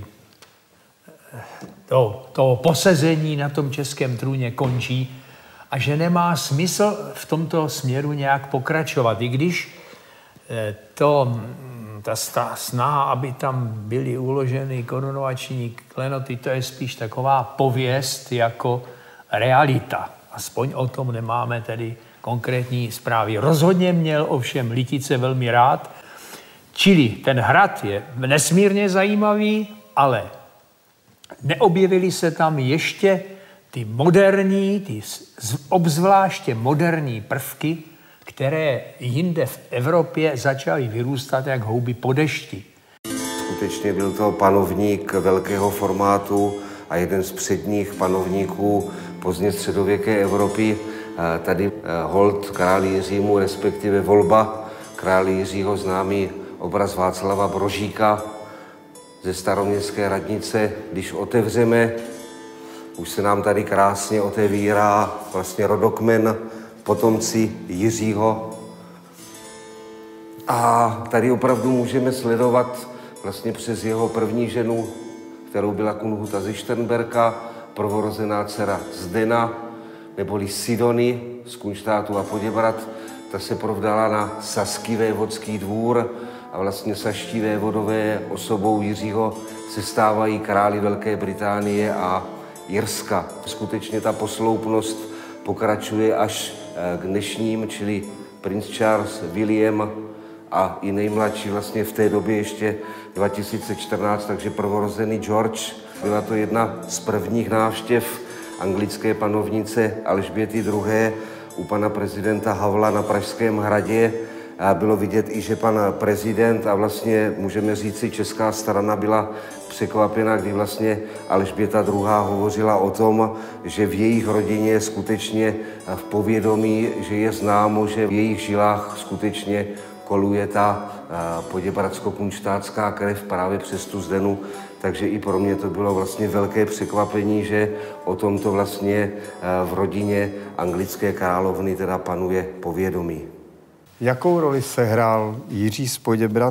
to, to posezení na tom českém trůně končí a že nemá smysl v tomto směru nějak pokračovat. I když to, ta snaha, aby tam byly uloženy korunovační klenoty, to je spíš taková pověst jako realita. Aspoň o tom nemáme tedy konkrétní zprávy. Rozhodně měl ovšem Lidice velmi rád, čili ten hrad je nesmírně zajímavý, ale neobjevily se tam ještě ty moderní, ty obzvláště moderní prvky, které jinde v Evropě začaly vyrůstat jak houby po dešti. Skutečně byl to panovník velkého formátu a jeden z předních panovníků pozdně středověké Evropy. Tady hold králi Jiřímu, respektive volba králi Jiřího, známý obraz Václava Brožíka ze staroměstské radnice. Když otevřeme, už se nám tady krásně otevírá vlastně rodokmen potomci Jiřího. A tady opravdu můžeme sledovat vlastně přes jeho první ženu, kterou byla Kunhuta ze Šternberka, prvorozená dcera Zdena, neboli Sidony z Kunštátu a Poděbrad. Ta se provdala na saský vévodský dvůr a vlastně saští vévodové osobou Jiřího se stávají králi Velké Británie a Irska. Skutečně ta posloupnost pokračuje až k dnešním, čili princ Charles, William a i nejmladší vlastně v té době ještě dva tisíce čtrnáct, takže prvorozený George. Byla to jedna z prvních návštěv anglické panovnice Alžběty druhé. u pana prezidenta Havla na Pražském hradě. A bylo vidět i, že pan prezident a vlastně můžeme říci česká strana byla překvapena, kdy vlastně Alžběta druhá. hovořila o tom, že v jejich rodině je skutečně v povědomí, že je známo, že v jejich žilách skutečně koluje ta poděbradsko-kunštátská krev právě přes tu Zdenu. Takže i pro mě to bylo vlastně velké překvapení, že o tomto vlastně v rodině anglické královny teda panuje povědomí. Jakou roli sehrál Jiří z Poděbrad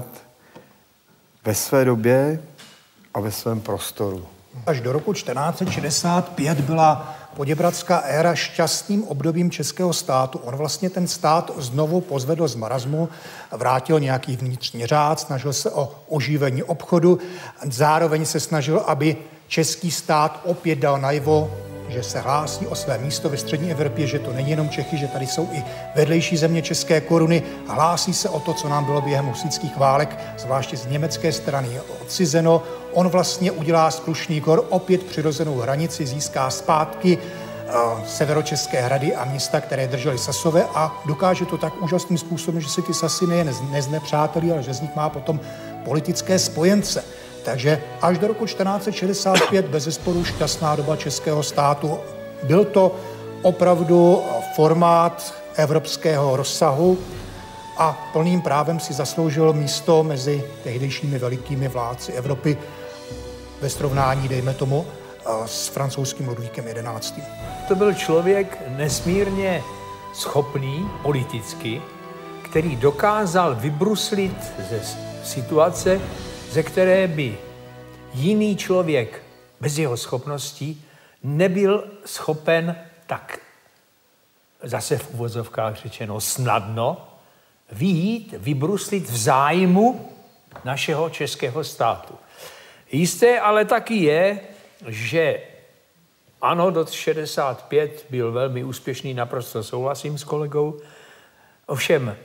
ve své době a ve svém prostoru? Až do roku čtrnáct set šedesát pět byla poděbradská éra šťastným obdobím českého státu. On vlastně ten stát znovu pozvedl z marazmu, vrátil nějaký vnitřní řád, snažil se o oživení obchodu, zároveň se snažil, aby český stát opět dal najevo, že se hlásí o své místo ve střední Evropě, že to není jenom Čechy, že tady jsou i vedlejší země české koruny. Hlásí se o to, co nám bylo během husitských válek, zvláště z německé strany odcizeno. On vlastně udělá z Krušných hor opět přirozenou hranici, získá zpátky uh, severočeské hrady a města, které držely Sasové, a dokáže to tak úžasným způsobem, že si ty Sasy nejen neznepřátelí, ale že z nich má potom politické spojence. Takže až do roku čtrnáct set šedesát pět bezesporu šťastná doba českého státu. Byl to opravdu formát evropského rozsahu a plným právem si zasloužil místo mezi tehdejšími velikými vládci Evropy ve srovnání, dejme tomu, s francouzským Ludvíkem jedenáctým. To byl člověk nesmírně schopný politicky, který dokázal vybruslit ze situace, ze které by jiný člověk bez jeho schopností nebyl schopen tak, zase v uvozovkách řečeno, snadno vyjít, vybruslit v zájmu našeho českého státu. Jisté ale taky je, že ano, do šedesát pět byl velmi úspěšný, naprosto souhlasím s kolegou, ovšem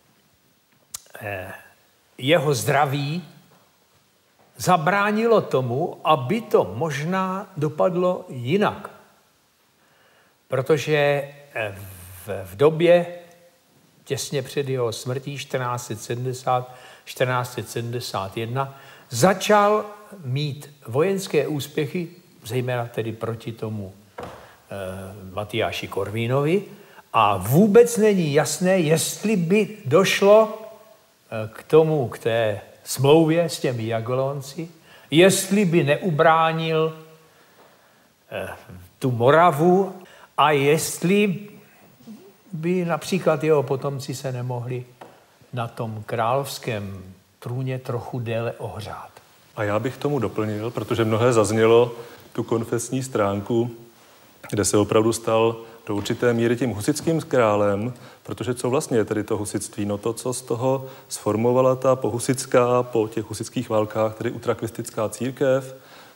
eh, jeho zdraví zabránilo tomu, aby to možná dopadlo jinak. Protože v, v době těsně před jeho smrtí čtrnáct set sedmdesát, čtrnáct set sedmdesát jedna začal mít vojenské úspěchy, zejména tedy proti tomu eh, Matyáši Korvínovi, a vůbec není jasné, jestli by došlo eh, k tomu, k té smlouvě s těmi Jagellonci, jestli by neubránil eh, tu Moravu a jestli by například jeho potomci se nemohli na tom královském trůně trochu déle ohřát. A já bych tomu doplnil, protože mnohé zaznělo, tu konfesní stránku, kde se opravdu stal do určité míry tím husitským králem, protože co vlastně je tedy to husitství? No to, co z toho sformovala ta pohusitská, po těch husitských válkách, tedy utrakvistická církev,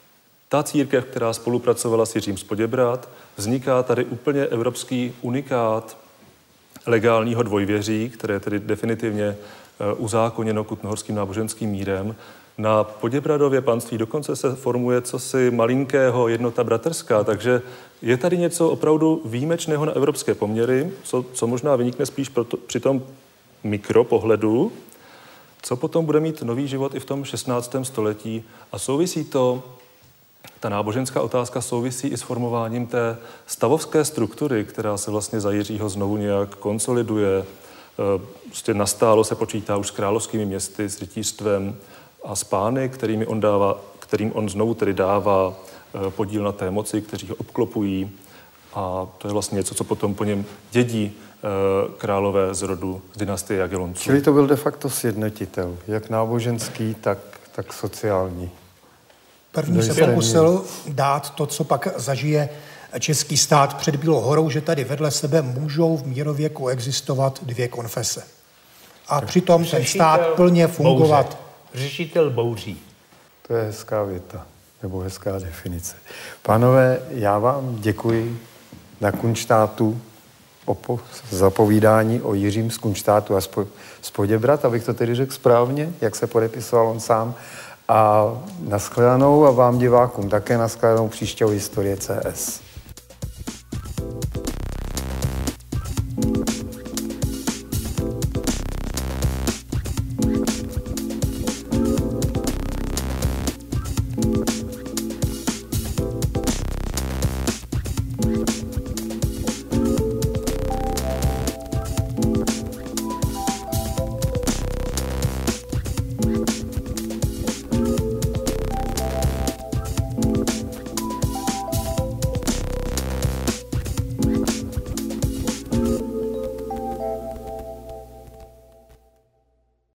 Ta církev, která spolupracovala s Jiřím z Poděbrad, vzniká tady úplně evropský unikát legálního dvojvěří, které je tedy definitivně uzákoněno kutnohorským náboženským mírem. Na Poděbradově panství dokonce se formuje cosi malinkého jednota bratrská, takže je tady něco opravdu výjimečného na evropské poměry, co, co možná vynikne spíš proto, při tom mikropohledu, co potom bude mít nový život i v tom šestnáctém století. A souvisí to, ta náboženská otázka souvisí i s formováním té stavovské struktury, která se vlastně za Jiřího znovu nějak konsoliduje. Prostě nastálo se počítá už s královskými městy, s rytířstvem a s pány, kterými on dává, kterým on znovu tedy dává podíl na té moci, kteří ho obklopují. A to je vlastně něco, co potom po něm dědí králové z rodu z dynastie Jagellonců. Čili to byl de facto sjednotitel, jak náboženský, tak, tak sociální. První se pokusil dát to, co pak zažije český stát před Bílou horou, že tady vedle sebe můžou v mírově koexistovat dvě konfese. A přitom ten stát plně fungovat. Řešitel bouří. To je hezká věta, nebo hezká definice. Pánové, já vám děkuji na Kunštátu za povídání o Jiřím z Kunštátu a z Poděbrad, abych to tedy řekl správně, jak se podepisoval on sám. A nashledanou a vám divákům také nashledanou příště o Historie C S.